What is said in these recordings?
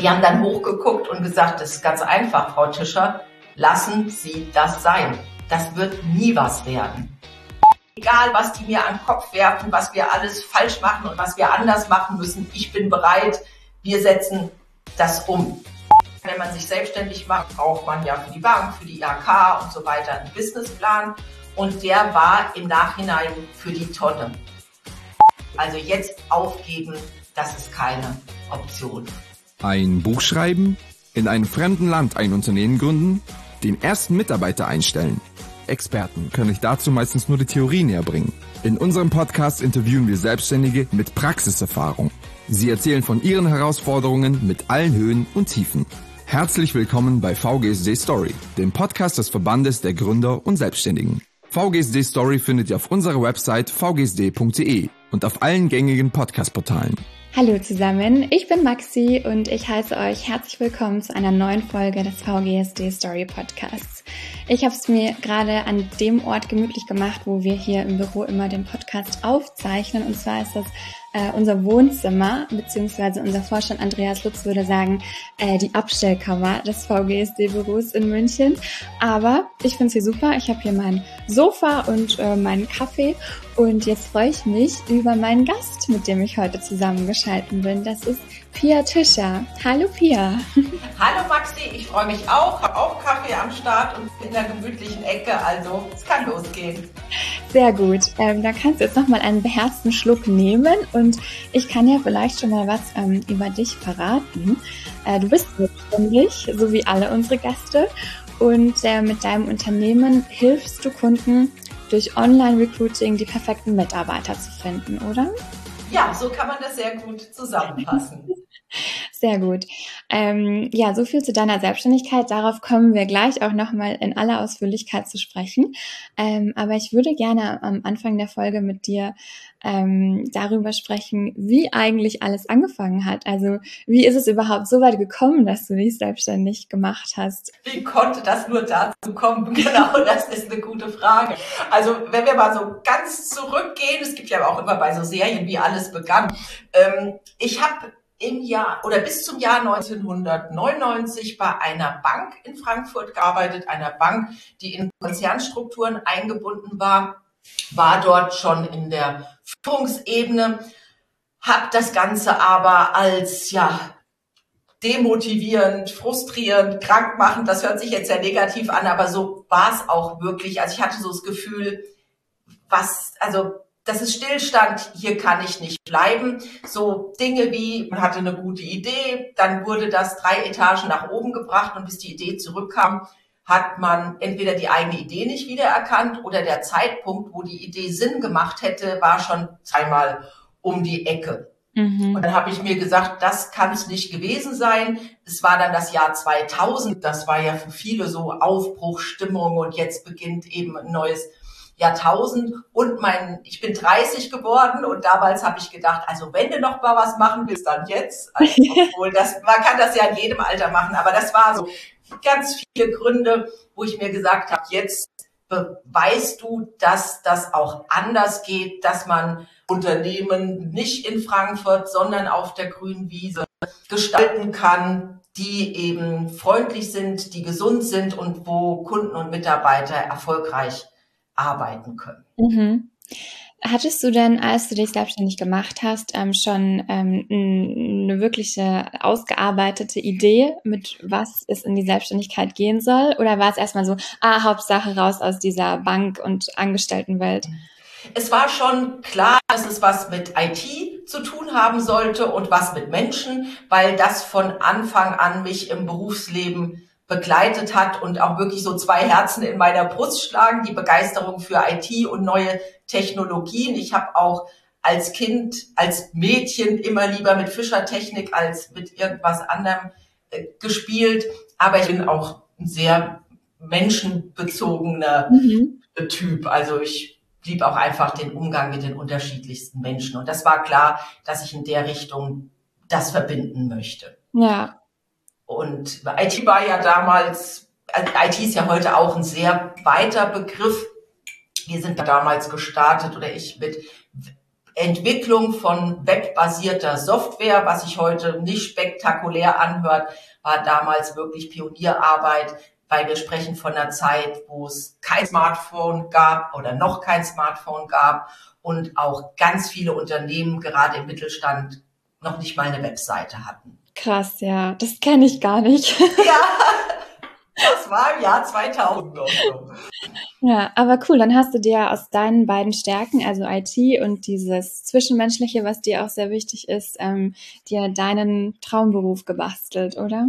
Die haben dann hochgeguckt und gesagt, das ist ganz einfach, Frau Tischer, lassen Sie das sein. Das wird nie was werden. Egal, was die mir an den Kopf werfen, was wir alles falsch machen und was wir anders machen müssen, ich bin bereit, wir setzen das um. Wenn man sich selbstständig macht, braucht man ja für die Bank, für die IHK und so weiter einen Businessplan. Und der war im Nachhinein für die Tonne. Also jetzt aufgeben, das ist keine Option. Ein Buch schreiben, in einem fremden Land ein Unternehmen gründen, den ersten Mitarbeiter einstellen. Experten können euch dazu meistens nur die Theorie näher bringen. In unserem Podcast interviewen wir Selbstständige mit Praxiserfahrung. Sie erzählen von ihren Herausforderungen mit allen Höhen und Tiefen. Herzlich willkommen bei VGSD Story, dem Podcast des Verbandes der Gründer und Selbstständigen. VGSD Story findet ihr auf unserer Website vgsd.de und auf allen gängigen Podcast-Portalen. Hallo zusammen, ich bin Maxi und ich heiße euch herzlich willkommen zu einer neuen Folge des VGSD Story Podcasts. Ich habe es mir gerade an dem Ort gemütlich gemacht, wo wir hier im Büro immer den Podcast aufzeichnen, und zwar ist das unser Wohnzimmer, beziehungsweise unser Vorstand Andreas Lutz würde sagen, die Abstellkammer des VGSD-Büros in München. Aber ich finde es hier super. Ich habe hier mein Sofa und meinen Kaffee. Und jetzt freue ich mich über meinen Gast, mit dem ich heute zusammengeschaltet bin. Das ist Pia Tischer. Hallo Pia. Hallo Maxi, ich freue mich auch. Habe auch Kaffee am Start und in der gemütlichen Ecke. Also es kann losgehen. Sehr gut. Da kannst du jetzt nochmal einen beherzten Schluck nehmen und ich kann ja vielleicht schon mal was über dich verraten. Du bist selbstständig, so wie alle unsere Gäste, und mit deinem Unternehmen hilfst du Kunden durch Online-Recruiting die perfekten Mitarbeiter zu finden, oder? Ja, so kann man das sehr gut zusammenfassen. Sehr gut. Ja, so viel zu deiner Selbstständigkeit. Darauf kommen wir gleich auch nochmal in aller Ausführlichkeit zu sprechen. Aber ich würde gerne am Anfang der Folge mit dir darüber sprechen, wie eigentlich alles angefangen hat. Also wie ist es überhaupt so weit gekommen, dass du dich selbstständig gemacht hast? Wie konnte das nur dazu kommen? Genau, das ist eine gute Frage. Also wenn wir mal so ganz zurückgehen, es gibt ja auch immer bei so Serien, wie alles begann. Ich habe im Jahr oder bis zum Jahr 1999 bei einer Bank in Frankfurt gearbeitet, einer Bank, die in Konzernstrukturen eingebunden war dort schon in der Führungsebene, habe das Ganze aber als demotivierend, frustrierend, krankmachend, das hört sich jetzt sehr negativ an, aber so war es auch wirklich. Also ich hatte so das Gefühl, das ist Stillstand, hier kann ich nicht bleiben. So Dinge wie, man hatte eine gute Idee, dann wurde das 3 Etagen nach oben gebracht und bis die Idee zurückkam, hat man entweder die eigene Idee nicht wiedererkannt oder der Zeitpunkt, wo die Idee Sinn gemacht hätte, war schon zweimal um die Ecke. Und dann habe ich mir gesagt, das kann es nicht gewesen sein. Es war dann das Jahr 2000, das war ja für viele so Aufbruchsstimmung und jetzt beginnt eben ein neues Jahrtausend und ich bin 30 geworden und damals habe ich gedacht, also wenn du noch mal was machen willst, dann jetzt. Also, obwohl man kann das ja in jedem Alter machen, aber das war so ganz viele Gründe, wo ich mir gesagt habe, jetzt beweist du, dass das auch anders geht, dass man Unternehmen nicht in Frankfurt, sondern auf der grünen Wiese gestalten kann, die eben freundlich sind, die gesund sind und wo Kunden und Mitarbeiter erfolgreich arbeiten können. Mhm. Hattest du denn, als du dich selbstständig gemacht hast, schon eine wirkliche ausgearbeitete Idee, mit was es in die Selbstständigkeit gehen soll? Oder war es erstmal so, Hauptsache raus aus dieser Bank- und Angestelltenwelt? Es war schon klar, dass es was mit IT zu tun haben sollte und was mit Menschen, weil das von Anfang an mich im Berufsleben begleitet hat und auch wirklich so 2 Herzen in meiner Brust schlagen, die Begeisterung für IT und neue Technologien. Ich habe auch als Kind, als Mädchen immer lieber mit Fischertechnik als mit irgendwas anderem gespielt. Aber ich bin auch ein sehr menschenbezogener Typ. Also ich liebe auch einfach den Umgang mit den unterschiedlichsten Menschen. Und das war klar, dass ich in der Richtung das verbinden möchte. Ja. Und IT war ja damals, IT ist ja heute auch ein sehr weiter Begriff. Wir sind damals gestartet oder ich mit Entwicklung von webbasierter Software, was sich heute nicht spektakulär anhört, war damals wirklich Pionierarbeit, weil wir sprechen von einer Zeit, wo es kein Smartphone gab oder noch kein Smartphone gab und auch ganz viele Unternehmen, gerade im Mittelstand, noch nicht mal eine Webseite hatten. Krass, ja, das kenne ich gar nicht. Ja, das war im Jahr 2000 noch so. Ja, aber cool, dann hast du dir aus deinen beiden Stärken, also IT und dieses Zwischenmenschliche, was dir auch sehr wichtig ist, dir deinen Traumberuf gebastelt, oder?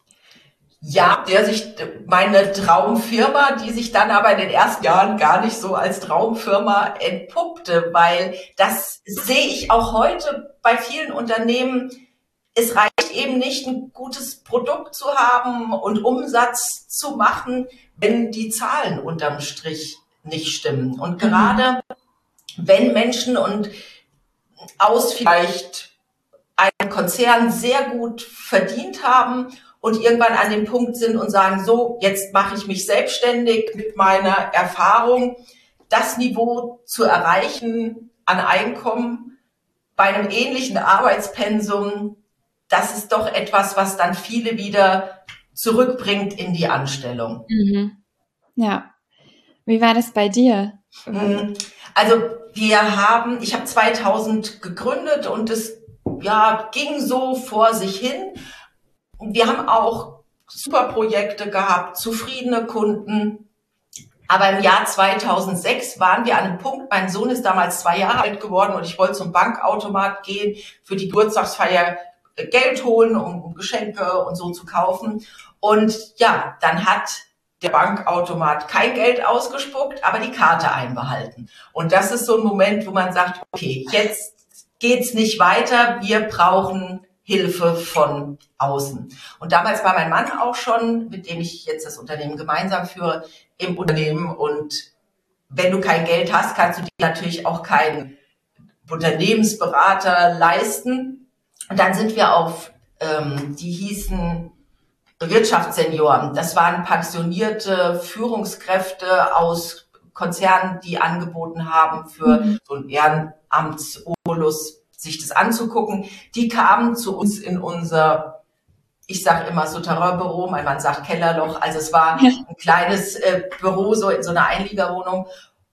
Ja, meine Traumfirma, die sich dann aber in den ersten Jahren gar nicht so als Traumfirma entpuppte, weil das sehe ich auch heute bei vielen Unternehmen. Es reicht eben nicht, ein gutes Produkt zu haben und Umsatz zu machen, wenn die Zahlen unterm Strich nicht stimmen. Und gerade wenn Menschen und aus vielleicht einem Konzern sehr gut verdient haben und irgendwann an dem Punkt sind und sagen, so, jetzt mache ich mich selbstständig mit meiner Erfahrung, das Niveau zu erreichen an Einkommen bei einem ähnlichen Arbeitspensum, das ist doch etwas, was dann viele wieder zurückbringt in die Anstellung. Mhm. Ja. Wie war das bei dir? Also ich habe 2000 gegründet und es ging so vor sich hin. Wir haben auch super Projekte gehabt, zufriedene Kunden. Aber im Jahr 2006 waren wir an einem Punkt, mein Sohn ist damals 2 Jahre alt geworden und ich wollte zum Bankautomat gehen, für die Geburtstagsfeier Geld holen, um Geschenke und so zu kaufen. Und ja, dann hat der Bankautomat kein Geld ausgespuckt, aber die Karte einbehalten. Und das ist so ein Moment, wo man sagt, okay, jetzt geht's nicht weiter, wir brauchen Hilfe von außen. Und damals war mein Mann auch schon, mit dem ich jetzt das Unternehmen gemeinsam führe, im Unternehmen. Und wenn du kein Geld hast, kannst du dir natürlich auch keinen Unternehmensberater leisten. Und dann sind wir auf, die hießen Wirtschaftssenioren. Das waren pensionierte Führungskräfte aus Konzernen, die angeboten haben, für so ein Ehrenamtsobolus sich das anzugucken. Die kamen zu uns in unser, ich sage immer Souterrain-Büro, mein Mann sagt Kellerloch, also es war ein kleines Büro, so in so einer Einliegerwohnung,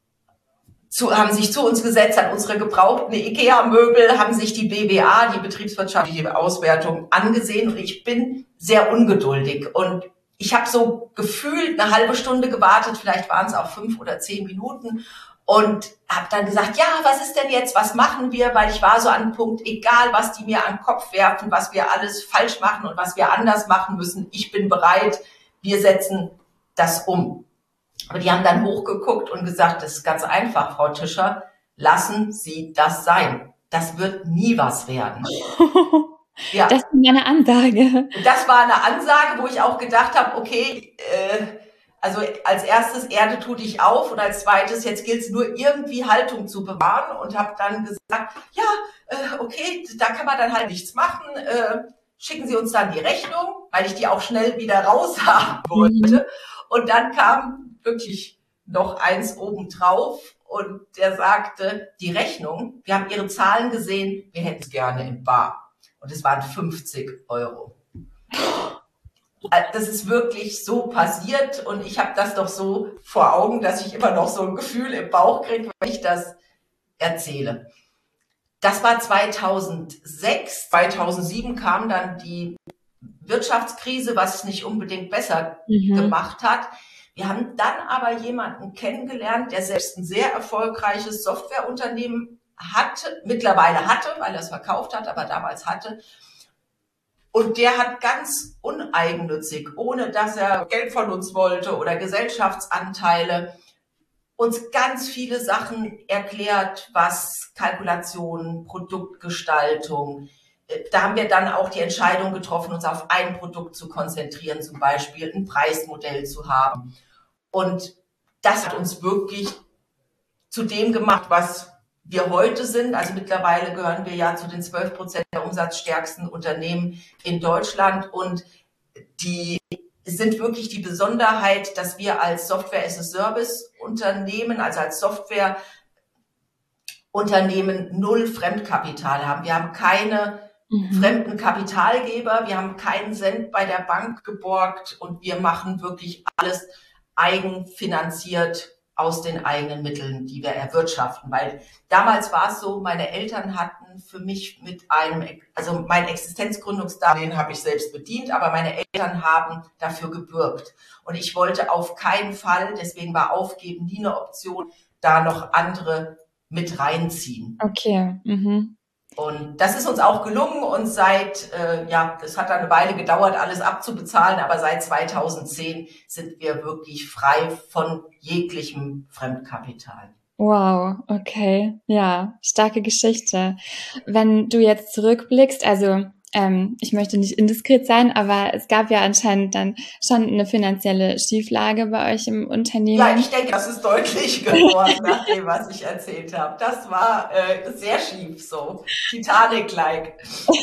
haben sich zu uns gesetzt, an unsere gebrauchten IKEA-Möbel, haben sich die BWA, die betriebswirtschaftliche Auswertung, angesehen und ich bin sehr ungeduldig und ich habe so gefühlt eine halbe Stunde gewartet, vielleicht waren es auch 5 oder 10 Minuten und habe dann gesagt, ja, was ist denn jetzt, was machen wir, weil ich war so an dem Punkt, egal was die mir an den Kopf werfen, was wir alles falsch machen und was wir anders machen müssen, ich bin bereit, wir setzen das um. Aber die haben dann hochgeguckt und gesagt, das ist ganz einfach, Frau Tischer, lassen Sie das sein. Das wird nie was werden. Ja. Das war eine Ansage. Das war eine Ansage, wo ich auch gedacht habe, okay, also als erstes Erde tu dich auf und als zweites, jetzt gilt es nur irgendwie Haltung zu bewahren und habe dann gesagt, okay, da kann man dann halt nichts machen. Schicken Sie uns dann die Rechnung, weil ich die auch schnell wieder raus haben wollte. Und dann kam wirklich noch eins obendrauf und der sagte, die Rechnung, wir haben Ihre Zahlen gesehen, wir hätten es gerne in bar. Und es waren 50 €. Das ist wirklich so passiert und ich habe das doch so vor Augen, dass ich immer noch so ein Gefühl im Bauch kriege, wenn ich das erzähle. Das war 2006. 2007 kam dann die Wirtschaftskrise, was es nicht unbedingt besser gemacht hat. Wir haben dann aber jemanden kennengelernt, der selbst ein sehr erfolgreiches Softwareunternehmen mittlerweile hatte, weil er es verkauft hat, aber damals hatte. Und der hat ganz uneigennützig, ohne dass er Geld von uns wollte oder Gesellschaftsanteile, uns ganz viele Sachen erklärt, was Kalkulation, Produktgestaltung. Da haben wir dann auch die Entscheidung getroffen, uns auf ein Produkt zu konzentrieren, zum Beispiel ein Preismodell zu haben. Und das hat uns wirklich zu dem gemacht, was wir heute sind. Also mittlerweile gehören wir ja zu den 12% der umsatzstärksten Unternehmen in Deutschland. Und die sind wirklich die Besonderheit, dass wir als Software-as-a-Service-Unternehmen, also als Software Unternehmen null Fremdkapital haben. Wir haben keine fremden Kapitalgeber, wir haben keinen Cent bei der Bank geborgt und wir machen wirklich alles eigenfinanziert aus den eigenen Mitteln, die wir erwirtschaften. Weil damals war es so, meine Eltern hatten für mich also mein Existenzgründungsdarlehen habe ich selbst bedient, aber meine Eltern haben dafür gebürgt. Und ich wollte auf keinen Fall, deswegen war Aufgeben nie eine Option, da noch andere mit reinziehen. Okay. Und das ist uns auch gelungen und das hat dann eine Weile gedauert, alles abzubezahlen, aber seit 2010 sind wir wirklich frei von jeglichem Fremdkapital. Wow, okay. Ja, starke Geschichte. Wenn du jetzt zurückblickst, also ich möchte nicht indiskret sein, aber es gab ja anscheinend dann schon eine finanzielle Schieflage bei euch im Unternehmen. Ja, ich denke, das ist deutlich geworden nach dem, was ich erzählt habe. Das war sehr schief, so Titanic-like.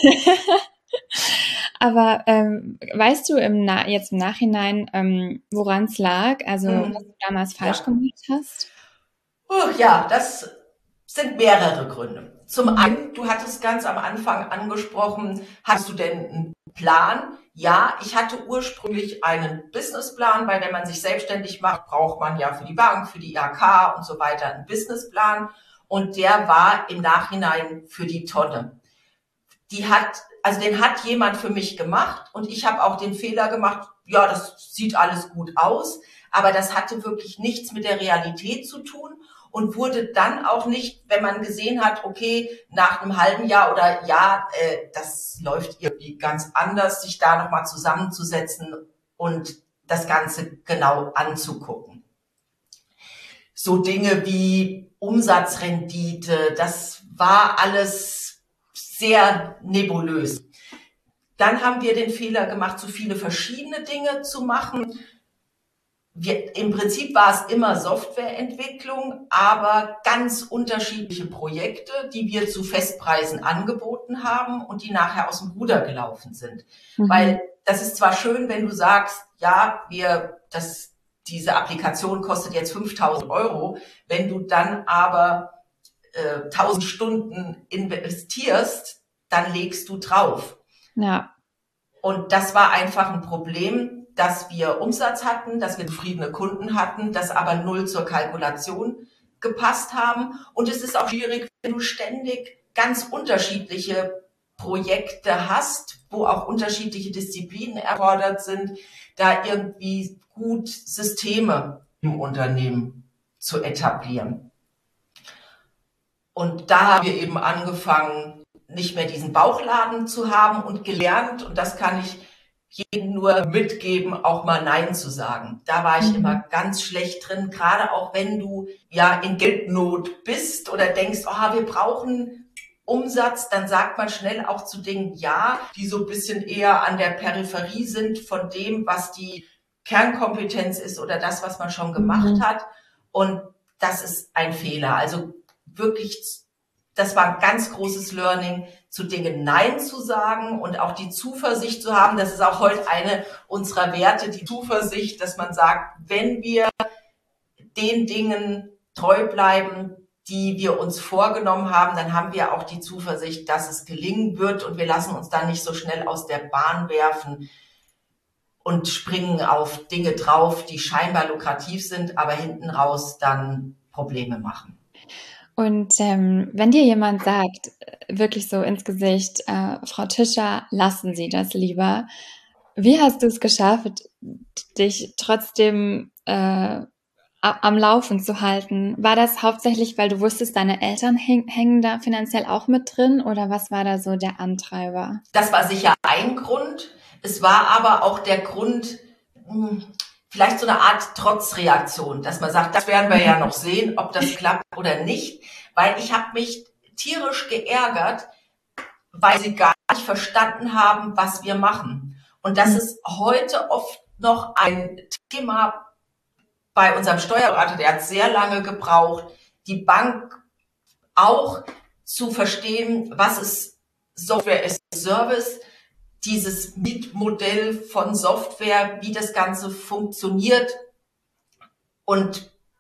Aber weißt du jetzt im Nachhinein, woran es lag? Also was du damals falsch gemacht hast? Ja, das sind mehrere Gründe. Zum einen, du hattest ganz am Anfang angesprochen, hast du denn einen Plan? Ja, ich hatte ursprünglich einen Businessplan, weil wenn man sich selbstständig macht, braucht man ja für die Bank, für die IHK und so weiter einen Businessplan. Und der war im Nachhinein für die Tonne. Den hat jemand für mich gemacht und ich habe auch den Fehler gemacht, ja, das sieht alles gut aus, aber das hatte wirklich nichts mit der Realität zu tun. Und wurde dann auch nicht, wenn man gesehen hat, okay, nach einem halben Jahr oder Jahr, das läuft irgendwie ganz anders, sich da nochmal zusammenzusetzen und das Ganze genau anzugucken. So Dinge wie Umsatzrendite, das war alles sehr nebulös. Dann haben wir den Fehler gemacht, so viele verschiedene Dinge zu machen. Im Prinzip war es immer Softwareentwicklung, aber ganz unterschiedliche Projekte, die wir zu Festpreisen angeboten haben und die nachher aus dem Ruder gelaufen sind. Weil das ist zwar schön, wenn du sagst, ja, diese Applikation kostet jetzt 5.000 €, wenn du dann aber 1.000 Stunden investierst, dann legst du drauf. Ja. Und das war einfach ein Problem, dass wir Umsatz hatten, dass wir zufriedene Kunden hatten, das aber null zur Kalkulation gepasst haben. Und es ist auch schwierig, wenn du ständig ganz unterschiedliche Projekte hast, wo auch unterschiedliche Disziplinen erfordert sind, da irgendwie gut Systeme im Unternehmen zu etablieren. Und da haben wir eben angefangen, nicht mehr diesen Bauchladen zu haben und gelernt, und das kann ich jedem nur mitgeben, auch mal Nein zu sagen. Da war ich immer ganz schlecht drin, gerade auch wenn du ja in Geldnot bist oder denkst, wir brauchen Umsatz, dann sagt man schnell auch zu Dingen Ja, die so ein bisschen eher an der Peripherie sind von dem, was die Kernkompetenz ist oder das, was man schon gemacht hat. Und das ist ein Fehler. Also wirklich, das war ein ganz großes Learning, zu Dingen Nein zu sagen und auch die Zuversicht zu haben. Das ist auch heute eine unserer Werte, die Zuversicht, dass man sagt, wenn wir den Dingen treu bleiben, die wir uns vorgenommen haben, dann haben wir auch die Zuversicht, dass es gelingen wird und wir lassen uns dann nicht so schnell aus der Bahn werfen und springen auf Dinge drauf, die scheinbar lukrativ sind, aber hinten raus dann Probleme machen. Und wenn dir jemand sagt, wirklich so ins Gesicht, Frau Tischer, lassen Sie das lieber, wie hast du es geschafft, dich trotzdem am Laufen zu halten? War das hauptsächlich, weil du wusstest, deine Eltern hängen da finanziell auch mit drin, oder was war da so der Antreiber? Das war sicher ein Grund. Es war aber auch der Grund, vielleicht so eine Art Trotzreaktion, dass man sagt, das werden wir ja noch sehen, ob das klappt oder nicht. Weil ich habe mich tierisch geärgert, weil sie gar nicht verstanden haben, was wir machen. Und das ist heute oft noch ein Thema bei unserem Steuerberater, der hat sehr lange gebraucht, die Bank auch zu verstehen, was ist Software as a Service, dieses Mietmodell von Software, wie das Ganze funktioniert. Und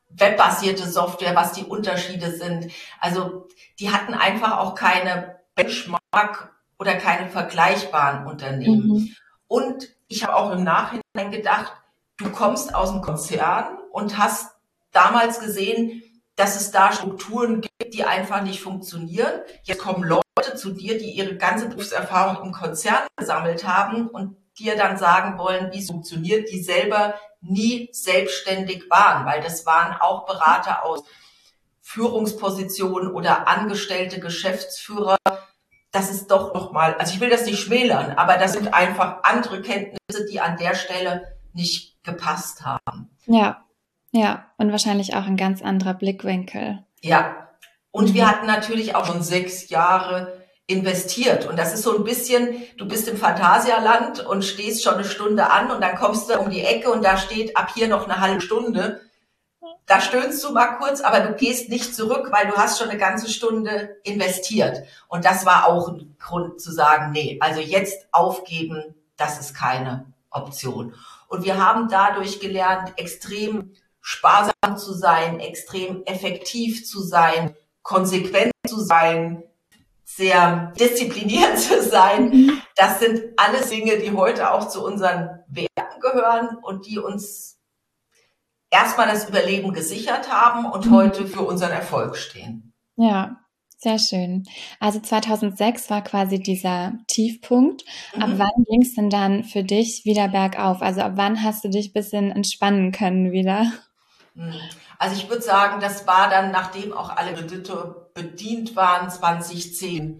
webbasierte Software, was die Unterschiede sind. Also die hatten einfach auch keine Benchmark oder keine vergleichbaren Unternehmen. Mhm. Und ich habe auch im Nachhinein gedacht, du kommst aus dem Konzern und hast damals gesehen, dass es da Strukturen gibt, die einfach nicht funktionieren. Jetzt kommen Leute zu dir, die ihre ganze Berufserfahrung im Konzern gesammelt haben und dir dann sagen wollen, wie es funktioniert, die selber nie selbstständig waren, weil das waren auch Berater aus Führungspositionen oder angestellte Geschäftsführer. Das ist doch nochmal, also ich will das nicht schmälern, aber das sind einfach andere Kenntnisse, die an der Stelle nicht gepasst haben. Ja, ja, und wahrscheinlich auch ein ganz anderer Blickwinkel. Ja, und wir hatten natürlich auch schon 6 Jahre investiert. Und das ist so ein bisschen, du bist im Phantasialand und stehst schon eine Stunde an und dann kommst du um die Ecke und da steht ab hier noch eine halbe Stunde. Da stöhnst du mal kurz, aber du gehst nicht zurück, weil du hast schon eine ganze Stunde investiert. Und das war auch ein Grund zu sagen, nee, also jetzt aufgeben, das ist keine Option. Und wir haben dadurch gelernt, extrem sparsam zu sein, extrem effektiv zu sein, konsequent zu sein, sehr diszipliniert zu sein. Das sind alles Dinge, die heute auch zu unseren Werten gehören und die uns erstmal das Überleben gesichert haben und heute für unseren Erfolg stehen. Ja, sehr schön. Also 2006 war quasi dieser Tiefpunkt. Ab wann ging es denn dann für dich wieder bergauf? Also ab wann hast du dich ein bisschen entspannen können wieder? Also ich würde sagen, das war dann, nachdem auch alle Kredite bedient waren, 2010.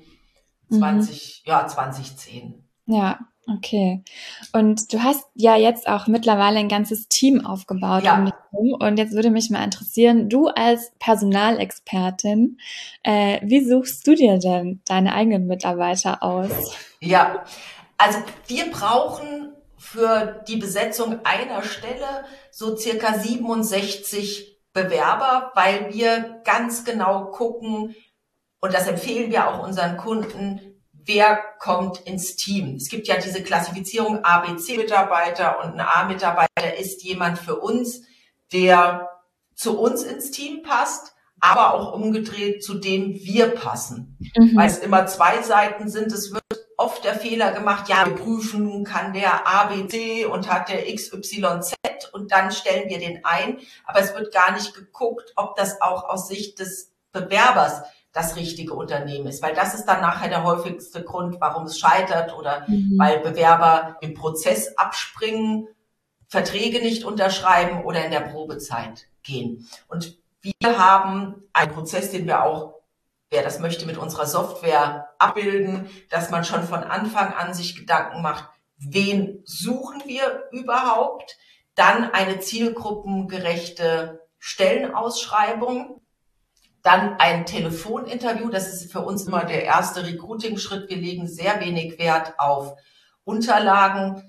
2010. Ja, okay. Und du hast ja jetzt auch mittlerweile ein ganzes Team aufgebaut um dich herum. Und jetzt würde mich mal interessieren, du als Personalexpertin, wie suchst du dir denn deine eigenen Mitarbeiter aus? Ja, also wir brauchen für die Besetzung einer Stelle so circa 67 Bewerber, weil wir ganz genau gucken, und das empfehlen wir auch unseren Kunden, wer kommt ins Team. Es gibt ja diese Klassifizierung ABC-Mitarbeiter und ein A-Mitarbeiter ist jemand für uns, der zu uns ins Team passt, aber auch umgedreht, zu dem wir passen. Weil es immer zwei Seiten sind. Es wird oft der Fehler gemacht, ja, wir prüfen, kann der ABC und hat der XYZ und dann stellen wir den ein. Aber es wird gar nicht geguckt, ob das auch aus Sicht des Bewerbers das richtige Unternehmen ist, weil das ist dann nachher der häufigste Grund, warum es scheitert oder weil Bewerber im Prozess abspringen, Verträge nicht unterschreiben oder in der Probezeit gehen. Und wir haben einen Prozess, den wir auch, wer das möchte, mit unserer Software abbilden, dass man schon von Anfang an sich Gedanken macht, wen suchen wir überhaupt? Dann eine zielgruppengerechte Stellenausschreibung. Dann ein Telefoninterview, das ist für uns immer der erste Recruiting-Schritt. Wir legen sehr wenig Wert auf Unterlagen.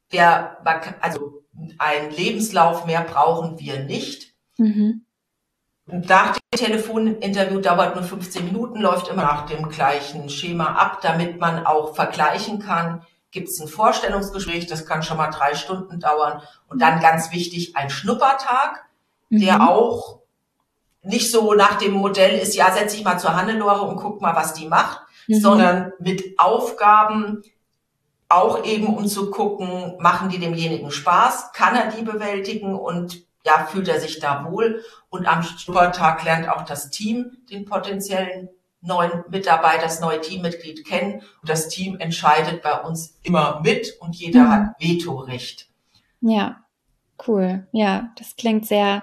Also einen Lebenslauf mehr brauchen wir nicht. Nach dem Telefoninterview dauert nur 15 Minuten, läuft immer nach dem gleichen Schema ab, damit man auch vergleichen kann. Gibt es ein Vorstellungsgespräch, das kann schon mal 3 Stunden dauern. Und dann ganz wichtig, ein Schnuppertag, der auch nicht so nach dem Modell ist, ja, setz dich mal zur Hannelore und guck mal, was die macht, sondern mit Aufgaben, auch eben um zu gucken, machen die demjenigen Spaß, kann er die bewältigen und ja, fühlt er sich da wohl. Und am Schnuppertag lernt auch das Team den potenziellen neuen Mitarbeiter, das neue Teammitglied kennen. Und das Team entscheidet bei uns immer mit und jeder hat Vetorecht. Ja, cool. Ja, das klingt sehr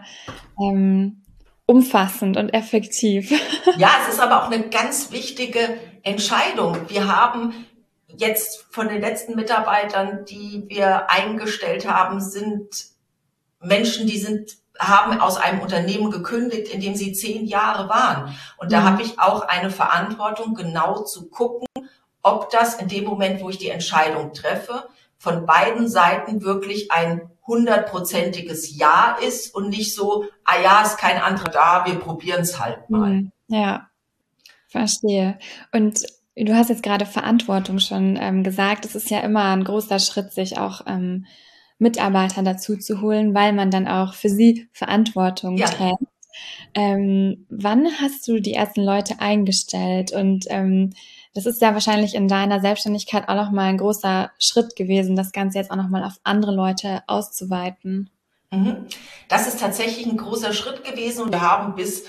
umfassend und effektiv. Ja, es ist aber auch eine ganz wichtige Entscheidung. Wir haben jetzt von den letzten Mitarbeitern, die wir eingestellt haben, sind Menschen, haben aus einem Unternehmen gekündigt, in dem sie 10 Jahre waren. Und da habe ich auch eine Verantwortung, genau zu gucken, ob das in dem Moment, wo ich die Entscheidung treffe, von beiden Seiten wirklich ein 100%iges Ja ist und nicht so, ah ja, ist kein anderer da, wir probieren es halt mal. Ja, verstehe. Und du hast jetzt gerade Verantwortung schon gesagt. Es ist ja immer ein großer Schritt, sich auch Mitarbeiter dazu zu holen, weil man dann auch für sie Verantwortung trägt. Wann hast du die ersten Leute eingestellt? Und das ist ja wahrscheinlich in deiner Selbstständigkeit auch nochmal ein großer Schritt gewesen, das Ganze jetzt auch nochmal auf andere Leute auszuweiten. Das ist tatsächlich ein großer Schritt gewesen und wir haben bis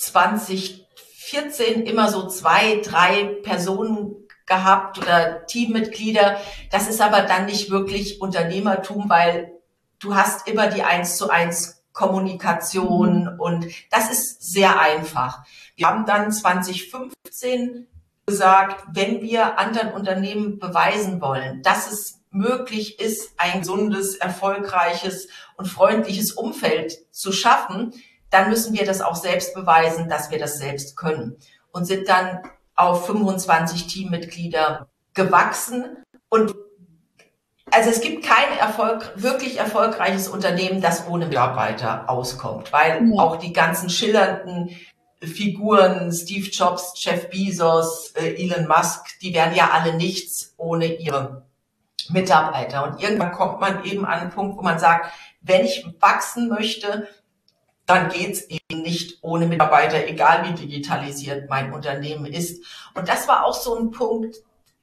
2014 immer so 2, 3 Personen gehabt oder Teammitglieder. Das ist aber dann nicht wirklich Unternehmertum, weil du hast immer die 1:1 Kommunikation und das ist sehr einfach. Wir haben dann 2015 gesagt, wenn wir anderen Unternehmen beweisen wollen, dass es möglich ist, ein gesundes, erfolgreiches und freundliches Umfeld zu schaffen, dann müssen wir das auch selbst beweisen, dass wir das selbst können. Und sind dann auf 25 Teammitglieder gewachsen. Und also es gibt kein wirklich erfolgreiches Unternehmen, das ohne Mitarbeiter auskommt, weil auch die ganzen schillernden Figuren, Steve Jobs, Jeff Bezos, Elon Musk, die wären ja alle nichts ohne ihre Mitarbeiter. Und irgendwann kommt man eben an einen Punkt, wo man sagt, wenn ich wachsen möchte, dann geht's eben nicht ohne Mitarbeiter, egal wie digitalisiert mein Unternehmen ist. Und das war auch so ein Punkt.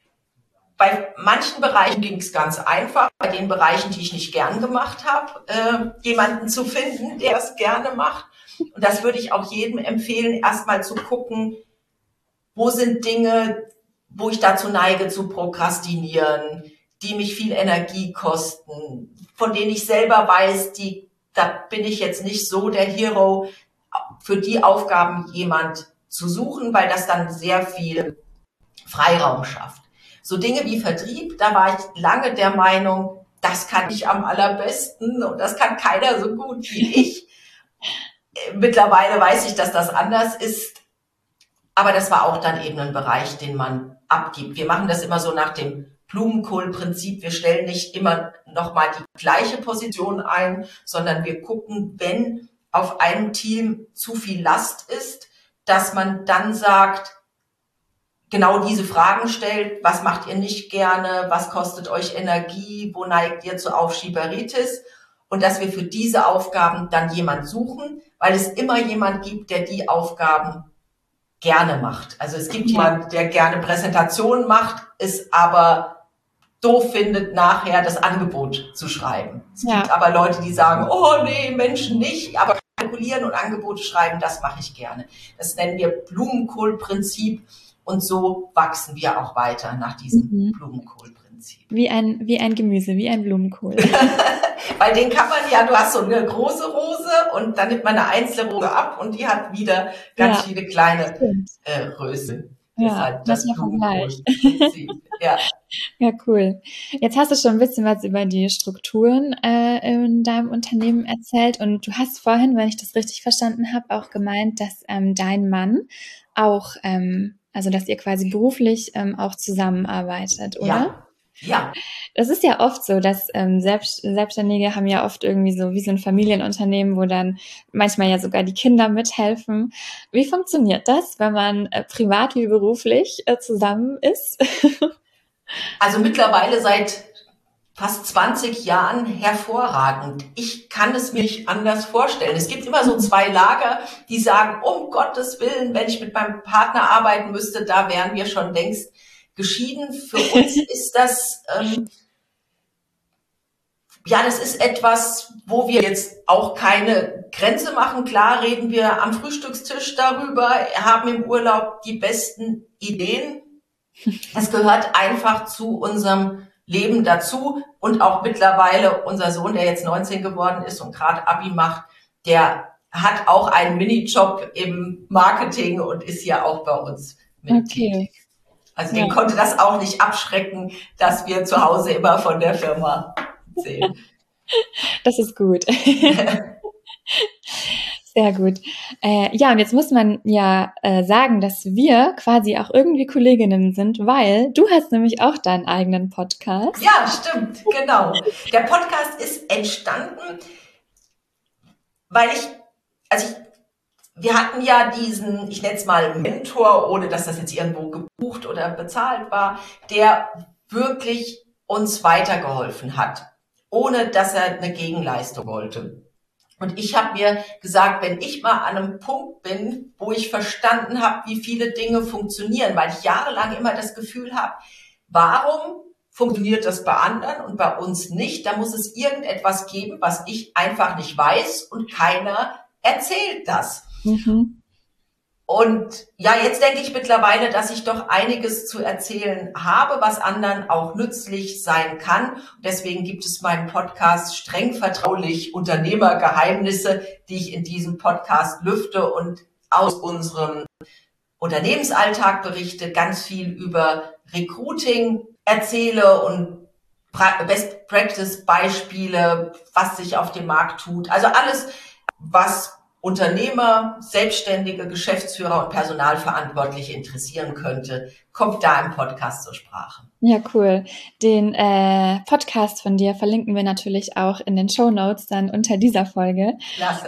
Bei manchen Bereichen ging es ganz einfach. Bei den Bereichen, die ich nicht gern gemacht habe, jemanden zu finden, der es gerne macht. Und das würde ich auch jedem empfehlen, erstmal zu gucken, wo sind Dinge, wo ich dazu neige zu prokrastinieren, die mich viel Energie kosten, von denen ich selber weiß, da bin ich jetzt nicht so der Hero, für die Aufgaben jemand zu suchen, weil das dann sehr viel Freiraum schafft. So Dinge wie Vertrieb, da war ich lange der Meinung, das kann ich am allerbesten und das kann keiner so gut wie ich. Mittlerweile weiß ich, dass das anders ist, aber das war auch dann eben ein Bereich, den man abgibt. Wir machen das immer so nach dem Blumenkohl-Prinzip. Wir stellen nicht immer nochmal die gleiche Position ein, sondern wir gucken, wenn auf einem Team zu viel Last ist, dass man dann sagt, genau diese Fragen stellt, was macht ihr nicht gerne, was kostet euch Energie, wo neigt ihr zu Aufschieberitis und dass wir für diese Aufgaben dann jemand suchen, weil es immer jemand gibt, der die Aufgaben gerne macht. Also es gibt jemand, der gerne Präsentationen macht, es aber doof findet, nachher das Angebot zu schreiben. Es gibt aber Leute, die sagen, oh nee, Menschen nicht, aber kalkulieren und Angebote schreiben, das mache ich gerne. Das nennen wir Blumenkohl-Prinzip und so wachsen wir auch weiter nach diesem Blumenkohl-Prinzip. Wie ein Gemüse, wie ein Blumenkohl. Weil den kann man ja, du hast so eine große Rose und dann nimmt man eine einzelne Rose ab und die hat wieder ganz viele kleine Röschen. Ja, das ist Vergleich. Ja, cool. Jetzt hast du schon ein bisschen was über die Strukturen in deinem Unternehmen erzählt und du hast vorhin, wenn ich das richtig verstanden habe, auch gemeint, dass dein Mann auch, also dass ihr quasi beruflich auch zusammenarbeitet, oder? Ja. Das ist ja oft so, dass Selbstständige haben ja oft irgendwie so wie so ein Familienunternehmen, wo dann manchmal ja sogar die Kinder mithelfen. Wie funktioniert das, wenn man privat wie beruflich zusammen ist? Also mittlerweile seit fast 20 Jahren hervorragend. Ich kann es mir nicht anders vorstellen. Es gibt immer so 2 Lager, die sagen, um Gottes Willen, wenn ich mit meinem Partner arbeiten müsste, da wären wir schon längst geschieden. Für uns ist das, das ist etwas, wo wir jetzt auch keine Grenze machen. Klar reden wir am Frühstückstisch darüber, haben im Urlaub die besten Ideen. Das gehört einfach zu unserem Leben dazu und auch mittlerweile unser Sohn, der jetzt 19 geworden ist und gerade Abi macht, der hat auch einen Minijob im Marketing und ist ja auch bei uns Mitglied. Okay. Also den konnte das auch nicht abschrecken, dass wir zu Hause immer von der Firma sehen. Das ist gut. Sehr gut. Und jetzt muss man ja sagen, dass wir quasi auch irgendwie Kolleginnen sind, wir hast nämlich auch deinen eigenen Podcast. Ja, stimmt, genau. Der Podcast ist entstanden, weil wir hatten ja diesen, ich nenne es mal Mentor, ohne dass das jetzt irgendwo gebucht oder bezahlt war, der wirklich uns weitergeholfen hat. ohne dass er eine Gegenleistung wollte. Und ich habe mir gesagt, wenn ich mal an einem Punkt bin, wo ich verstanden habe, wie viele Dinge funktionieren, weil ich jahrelang immer das Gefühl habe, warum funktioniert das bei anderen und bei uns nicht? Da muss es irgendetwas geben, was ich einfach nicht weiß und keiner erzählt das. Mhm. Und ja, jetzt denke ich mittlerweile, dass ich doch einiges zu erzählen habe, was anderen auch nützlich sein kann. Und deswegen gibt es meinen Podcast streng vertraulich Unternehmergeheimnisse, die ich in diesem Podcast lüfte und aus unserem Unternehmensalltag berichte, ganz viel über Recruiting erzähle und Best Practice Beispiele, was sich auf dem Markt tut. Also alles, was Unternehmer, Selbstständige, Geschäftsführer und Personalverantwortliche interessieren könnte, kommt da im Podcast zur Sprache. Ja, cool. Den Podcast von dir verlinken wir natürlich auch in den Shownotes dann unter dieser Folge. Klasse.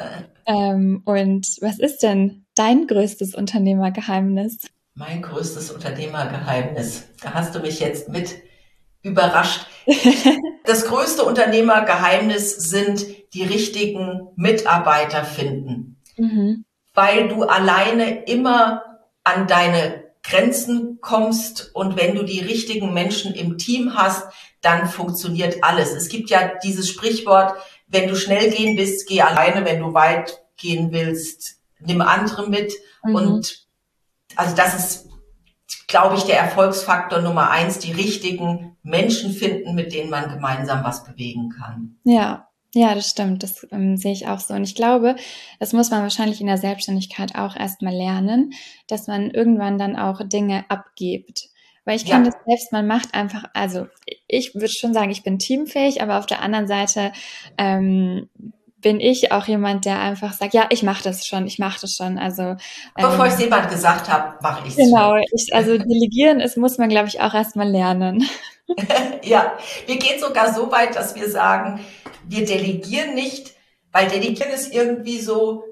Und was ist denn dein größtes Unternehmergeheimnis? Mein größtes Unternehmergeheimnis. Da hast du mich jetzt mit überrascht. Das größte Unternehmergeheimnis sind die richtigen Mitarbeiter finden. Mhm. Weil du alleine immer an deine Grenzen kommst und wenn du die richtigen Menschen im Team hast, dann funktioniert alles. Es gibt ja dieses Sprichwort, wenn du schnell gehen willst, geh alleine, wenn du weit gehen willst, nimm andere mit. Mhm. Und also das ist, glaube ich, der Erfolgsfaktor Nummer 1, die richtigen Menschen finden, mit denen man gemeinsam was bewegen kann. Ja, das stimmt. Das sehe ich auch so. Und ich glaube, das muss man wahrscheinlich in der Selbstständigkeit auch erstmal lernen, dass man irgendwann dann auch Dinge abgibt. Weil ich kenne das selbst, man macht einfach, also ich würde schon sagen, ich bin teamfähig, aber auf der anderen Seite bin ich auch jemand, der einfach sagt, ja, ich mache das schon. Also bevor ich es jemand gesagt habe, mache ich es genau, also delegieren muss man, glaube ich, auch erstmal lernen. Ja, wir gehen sogar so weit, dass wir sagen, wir delegieren nicht, weil delegieren ist irgendwie so,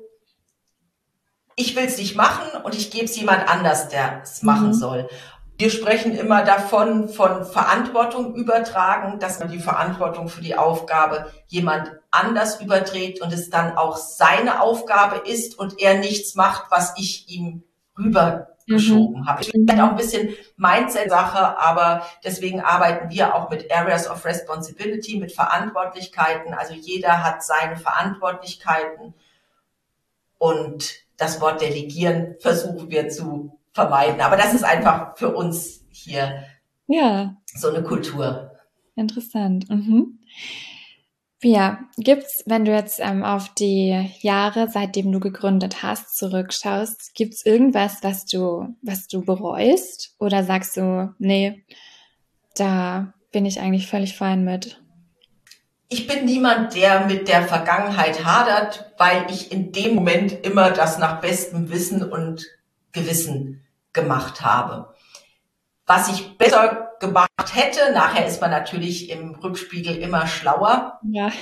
ich will es nicht machen und ich gebe es jemand anders, der es machen soll. Wir sprechen immer davon, von Verantwortung übertragen, dass man die Verantwortung für die Aufgabe jemand anders überträgt und es dann auch seine Aufgabe ist und er nichts macht, was ich ihm rübergeschoben habe. Ich finde auch ein bisschen Mindset-Sache, aber deswegen arbeiten wir auch mit Areas of Responsibility, mit Verantwortlichkeiten. Also jeder hat seine Verantwortlichkeiten und das Wort delegieren versuchen wir zu vermeiden. Aber das ist einfach für uns hier so eine Kultur. Interessant. Ja, gibt's, wenn du jetzt auf die Jahre, seitdem du gegründet hast, zurückschaust, gibt's irgendwas, was du bereust? Oder sagst du, nee, da bin ich eigentlich völlig fein mit? Ich bin niemand, der mit der Vergangenheit hadert, weil ich in dem Moment immer das nach bestem Wissen und Gewissen gemacht habe. Was ich besser gemacht hätte, nachher ist man natürlich im Rückspiegel immer schlauer,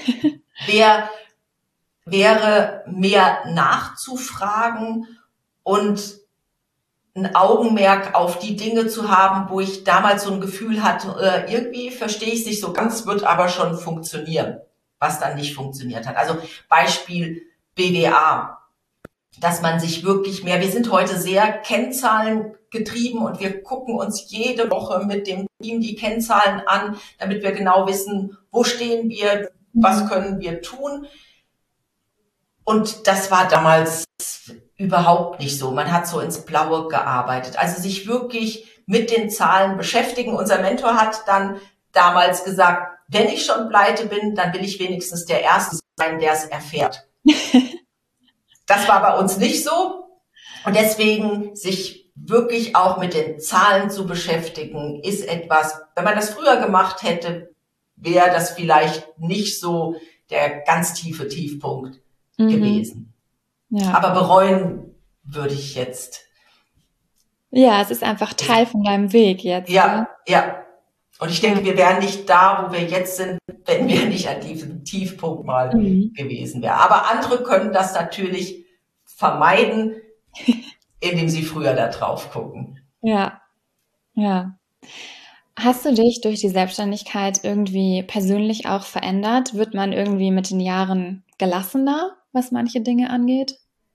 wäre mehr nachzufragen und ein Augenmerk auf die Dinge zu haben, wo ich damals so ein Gefühl hatte, irgendwie verstehe ich es nicht so ganz, wird aber schon funktionieren, was dann nicht funktioniert hat. Also Beispiel BWA. Dass man sich wirklich mehr, wir sind heute sehr Kennzahlen getrieben und wir gucken uns jede Woche mit dem Team die Kennzahlen an, damit wir genau wissen, wo stehen wir, was können wir tun. Und das war damals überhaupt nicht so. Man hat so ins Blaue gearbeitet. Also sich wirklich mit den Zahlen beschäftigen. Unser Mentor hat dann damals gesagt, wenn ich schon pleite bin, dann will ich wenigstens der Erste sein, der es erfährt. Das war bei uns nicht so und deswegen sich wirklich auch mit den Zahlen zu beschäftigen, ist etwas, wenn man das früher gemacht hätte, wäre das vielleicht nicht so der ganz tiefe Tiefpunkt gewesen. Ja. Aber bereuen würde ich jetzt. Ja, es ist einfach Teil von deinem Weg jetzt. Ja. Und ich denke, wir wären nicht da, wo wir jetzt sind, wenn wir nicht an diesem Tiefpunkt mal gewesen wären. Aber andere können das natürlich vermeiden, indem sie früher da drauf gucken. Ja. Hast du dich durch die Selbstständigkeit irgendwie persönlich auch verändert? Wird man irgendwie mit den Jahren gelassener, was manche Dinge angeht?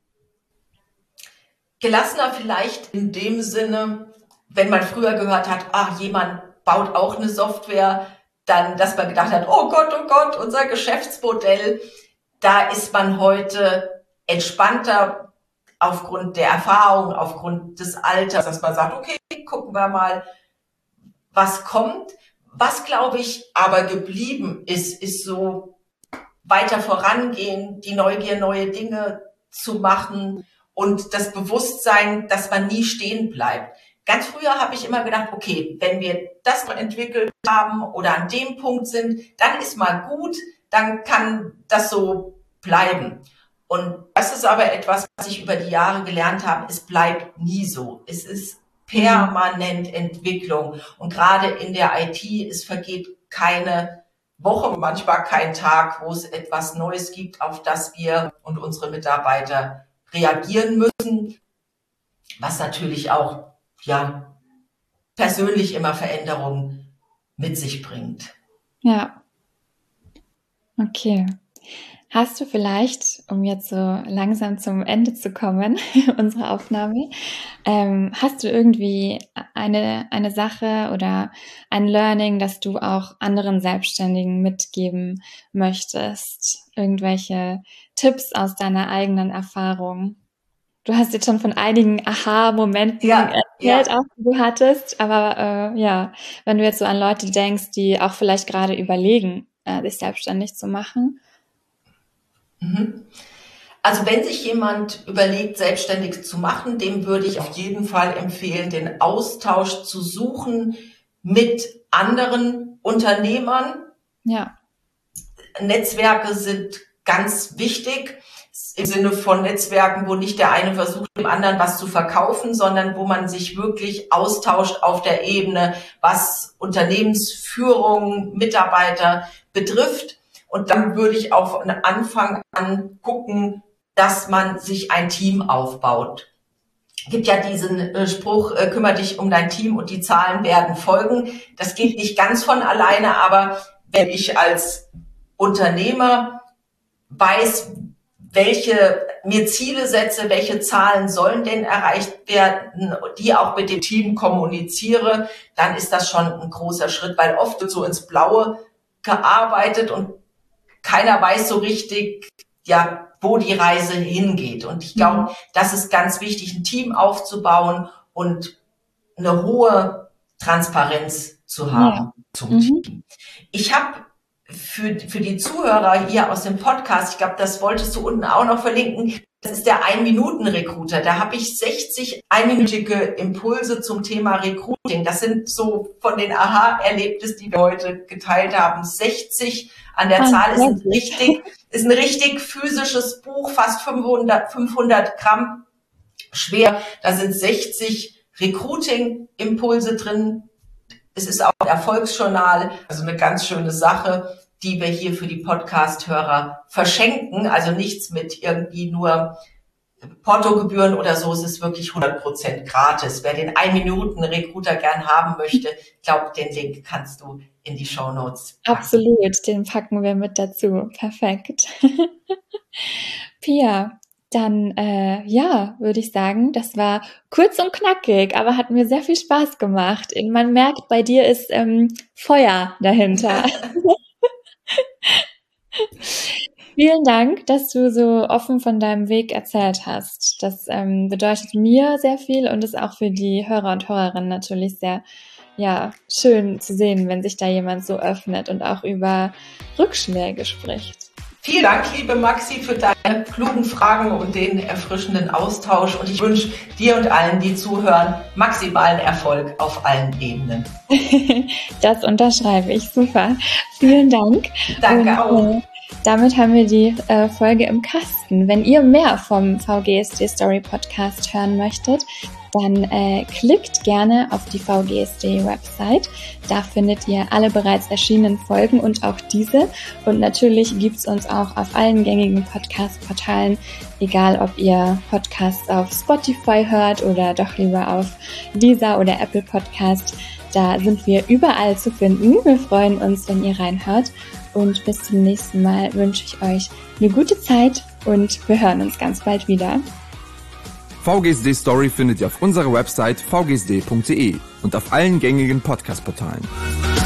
Gelassener vielleicht in dem Sinne, wenn man früher gehört hat, jemand baut auch eine Software, dann, dass man gedacht hat, oh Gott, unser Geschäftsmodell. Da ist man heute entspannter aufgrund der Erfahrung, aufgrund des Alters, dass man sagt, okay, gucken wir mal, was kommt. Was, glaube ich, aber geblieben ist so weiter vorangehen, die Neugier, neue Dinge zu machen und das Bewusstsein, dass man nie stehen bleibt. Ganz früher habe ich immer gedacht, okay, wenn wir das entwickelt haben oder an dem Punkt sind, dann ist mal gut, dann kann das so bleiben. Und das ist aber etwas, was ich über die Jahre gelernt habe, es bleibt nie so. Es ist permanent Entwicklung. Und gerade in der IT, es vergeht keine Woche, manchmal kein Tag, wo es etwas Neues gibt, auf das wir und unsere Mitarbeiter reagieren müssen, was natürlich auch persönlich immer Veränderungen mit sich bringt. Ja. Okay. Hast du vielleicht, um jetzt so langsam zum Ende zu kommen, unsere Aufnahme, hast du irgendwie eine Sache oder ein Learning, das du auch anderen Selbstständigen mitgeben möchtest? Irgendwelche Tipps aus deiner eigenen Erfahrung? Du hast jetzt schon von einigen Aha-Momenten erzählt, auch die du hattest, aber wenn du jetzt so an Leute denkst, die auch vielleicht gerade überlegen, sich selbstständig zu machen. Also wenn sich jemand überlegt, selbstständig zu machen, dem würde ich auf jeden Fall empfehlen, den Austausch zu suchen mit anderen Unternehmern. Ja. Netzwerke sind ganz wichtig, im Sinne von Netzwerken, wo nicht der eine versucht, dem anderen was zu verkaufen, sondern wo man sich wirklich austauscht auf der Ebene, was Unternehmensführung, Mitarbeiter betrifft. Und dann würde ich auch von Anfang an gucken, dass man sich ein Team aufbaut. Es gibt ja diesen Spruch, kümmere dich um dein Team und die Zahlen werden folgen. Das geht nicht ganz von alleine, aber wenn ich als Unternehmer weiß, welche mir Ziele setze, welche Zahlen sollen denn erreicht werden, die auch mit dem Team kommuniziere, dann ist das schon ein großer Schritt, weil oft wird so ins Blaue gearbeitet und keiner weiß so richtig, wo die Reise hingeht. Und ich glaube, das ist ganz wichtig, ein Team aufzubauen und eine hohe Transparenz zu haben zum Team. Ich habe für die Zuhörer hier aus dem Podcast, ich glaube, das wolltest du unten auch noch verlinken, das ist der 1-Minuten-Recruiter. Da habe ich 60 einminütige Impulse zum Thema Recruiting. Das sind so von den Aha-Erlebnissen, die wir heute geteilt haben, 60 an der Zahl. Ist ein richtig physisches Buch, fast 500 Gramm schwer. Da sind 60 Recruiting-Impulse drin. Es ist auch ein Erfolgsjournal, also eine ganz schöne Sache, die wir hier für die Podcast-Hörer verschenken. Also nichts mit irgendwie nur Portogebühren oder so. Es ist wirklich 100% gratis. Wer den 1-Minuten-Recruiter gern haben möchte, ich glaube, den Link kannst du in die Shownotes packen. Absolut, den packen wir mit dazu. Perfekt. Pia, dann würde ich sagen, das war kurz und knackig, aber hat mir sehr viel Spaß gemacht. Man merkt, bei dir ist Feuer dahinter. Vielen Dank, dass du so offen von deinem Weg erzählt hast. Das bedeutet mir sehr viel und ist auch für die Hörer und Hörerinnen natürlich sehr schön zu sehen, wenn sich da jemand so öffnet und auch über Rückschläge spricht. Vielen Dank, liebe Maxi, für deine klugen Fragen und den erfrischenden Austausch. Und ich wünsche dir und allen, die zuhören, maximalen Erfolg auf allen Ebenen. Das unterschreibe ich. Super. Vielen Dank. Danke auch. Damit haben wir die Folge im Kasten. Wenn ihr mehr vom VGSD Story Podcast hören möchtet, dann klickt gerne auf die VGSD Website. Da findet ihr alle bereits erschienenen Folgen und auch diese. Und natürlich gibt's uns auch auf allen gängigen Podcast-Portalen, egal ob ihr Podcasts auf Spotify hört oder doch lieber auf Deezer oder Apple Podcast. Da sind wir überall zu finden. Wir freuen uns, wenn ihr reinhört. Und bis zum nächsten Mal wünsche ich euch eine gute Zeit und wir hören uns ganz bald wieder. VGSD Story findet ihr auf unserer Website vgsd.de und auf allen gängigen Podcast-Portalen.